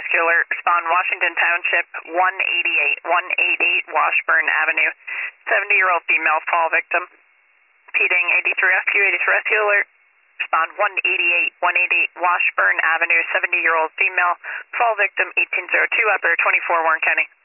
rescue alert. Respond Washington Township 188 Washburn Avenue. 70-year-old female fall victim. Repeating 83 rescue alert. Respond 188 Washburn Avenue. 70-year-old female fall victim 1802 upper 24 Warren County.